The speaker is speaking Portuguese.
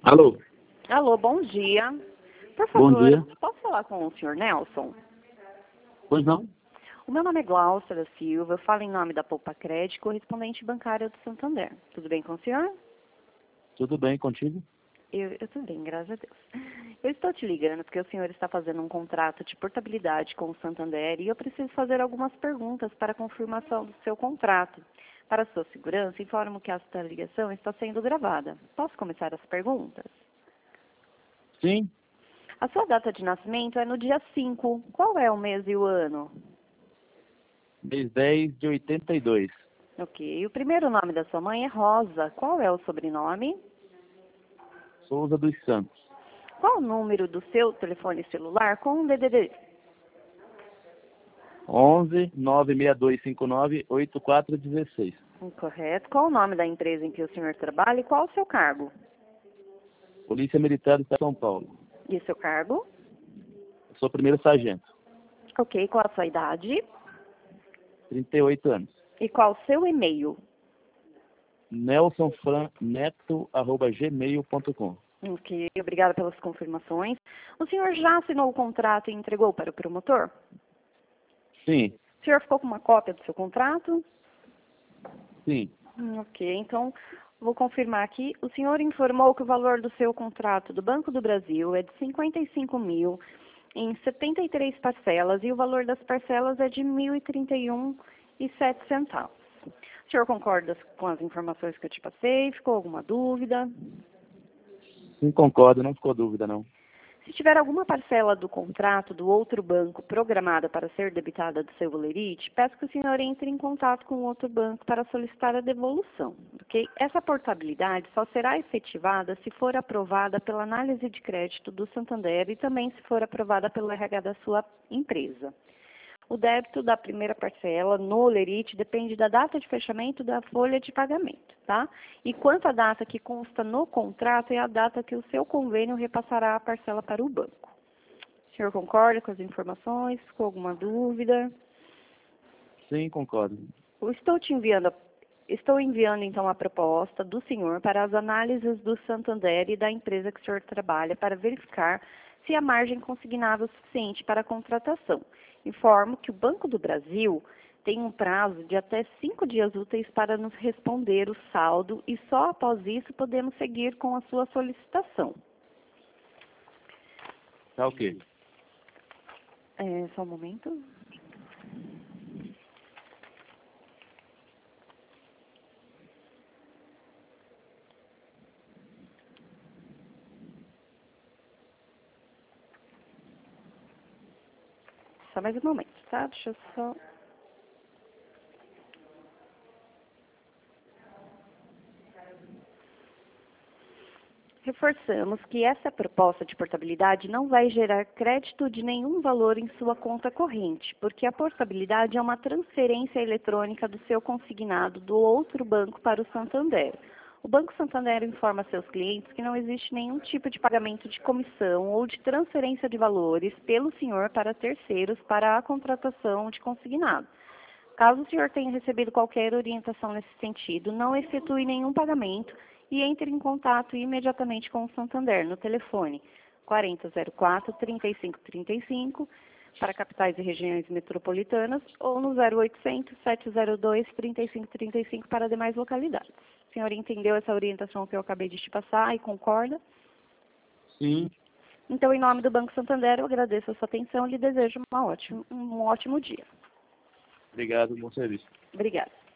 Alô? Alô, bom dia. Por Bom favor, dia. posso falar com o senhor Nelson? Pois não? O meu nome é Glaucia da Silva, eu falo em nome da Poupa Crédito, correspondente bancária do Santander. Tudo bem com o senhor? Tudo bem contigo? Eu tudo bem, graças a Deus. Eu estou te ligando porque o senhor está fazendo um contrato de portabilidade com o Santander e eu preciso fazer algumas perguntas para a confirmação do seu contrato. Para sua segurança, informo que esta ligação está sendo gravada. Posso começar as perguntas? Sim, A sua data de nascimento é no dia 5. Qual é o mês e o ano? mês 10 de 82. Ok. O primeiro nome da sua mãe é Rosa. Qual é o sobrenome? Souza dos Santos. Qual o número do seu telefone celular com o DDD? 11 96259 8416. Incorreto. Qual o nome da empresa em que o senhor trabalha e qual o seu cargo? Polícia Militar do Estado de São Paulo. E o seu cargo? Eu sou primeiro sargento. Ok. Qual a sua idade? 38 anos. E qual o seu e-mail? nelsonfranneto@gmail.com. Ok. Obrigada pelas confirmações. O senhor já assinou o contrato e entregou para o promotor? Sim, O senhor ficou com uma cópia do seu contrato? sim. Ok, então vou confirmar aqui. O senhor informou que o valor do seu contrato do Banco do Brasil é de 55 mil em 73 parcelas e o valor das parcelas é de 1.031,07 centavos. O senhor concorda com as informações que eu te passei? Ficou alguma dúvida? Sim, concordo, não ficou dúvida não. Se tiver alguma parcela do contrato do outro banco programada para ser debitada do seu Volerite, peço que o senhor entre em contato com o outro banco para solicitar a devolução, ok? Essa portabilidade só será efetivada se for aprovada pela análise de crédito do Santander e também se for aprovada pelo RH da sua empresa. O débito da primeira parcela no Volerite depende da data de fechamento da folha de pagamento, tá? E quanto à data que consta no contrato, é a data que o seu convênio repassará a parcela para o banco. O senhor concorda com as informações? Ficou alguma dúvida? Sim, concordo. Eu estou enviando então a proposta do senhor para as análises do Santander e da empresa que o senhor trabalha para verificar se a margem consignável é suficiente para a contratação. Informo que o Banco do Brasil tem um prazo de até 5 dias úteis para nos responder o saldo e só após isso podemos seguir com a sua solicitação. Tá ok. Só um momento. Só mais um momento, tá? Deixa eu só... Reforçamos que essa proposta de portabilidade não vai gerar crédito de nenhum valor em sua conta corrente, porque a portabilidade é uma transferência eletrônica do seu consignado do outro banco para o Santander. O Banco Santander informa seus clientes que não existe nenhum tipo de pagamento de comissão ou de transferência de valores pelo senhor para terceiros para a contratação de consignado. Caso o senhor tenha recebido qualquer orientação nesse sentido, não efetue nenhum pagamento e entre em contato imediatamente com o Santander no telefone 4004-3535 para capitais e regiões metropolitanas ou no 0800-702-3535 para demais localidades. O senhor entendeu essa orientação que eu acabei de te passar e concorda? Sim, Então, em nome do Banco Santander, eu agradeço a sua atenção e lhe desejo um ótimo dia. obrigado, bom serviço. Obrigada.